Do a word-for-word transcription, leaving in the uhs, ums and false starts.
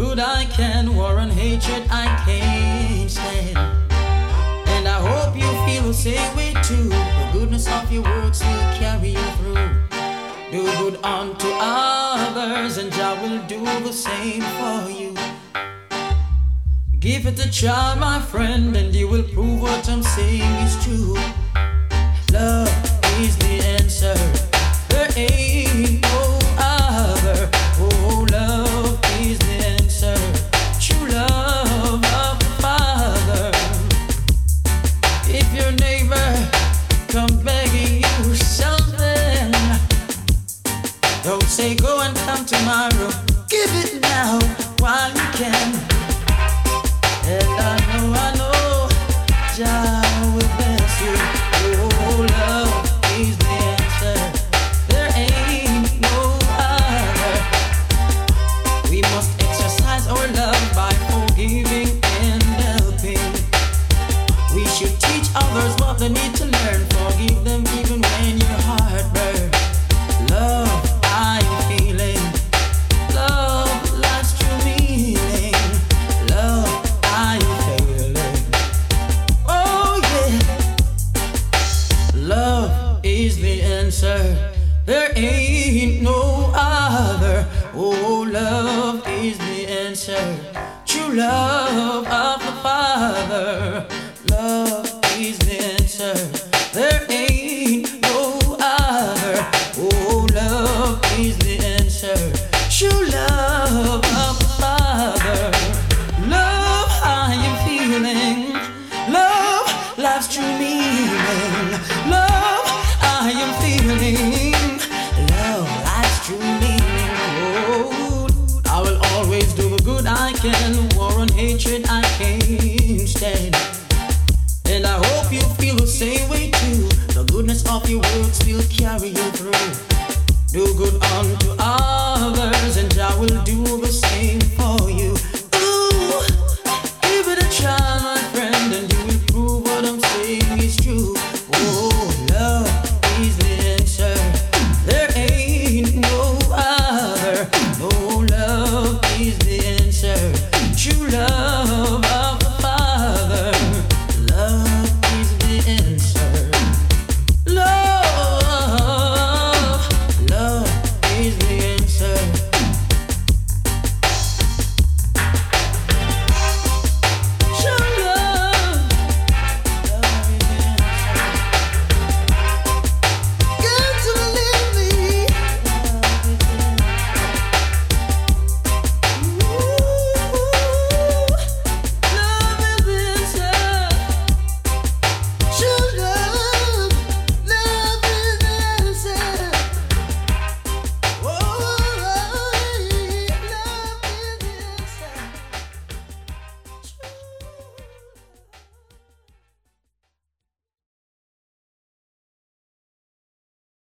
good I can, war and hatred I can't stand. And I hope you feel the same way too. The goodness of your works will carry you through. Do good unto others, and Jah will do the same for you. Give it a try, my friend, and you will prove what I'm saying is true. Love is the answer. There ain't no other. Oh, love is the answer. True love of the Father. If your neighbor comes begging you something, don't say go and come tomorrow. Give it now while you can. And I know, I know, Jah will bless you. Oh, love is the answer. There ain't no other. We must exercise our love by forgiving and helping. We should teach others what they need to learn. Forgive them even when your heart burns. Love, I'm feeling. Love, life's true meaning. Love, I'm feeling. Oh yeah. Love is the answer. There ain't no other. Oh, love is the answer. True love of the Father.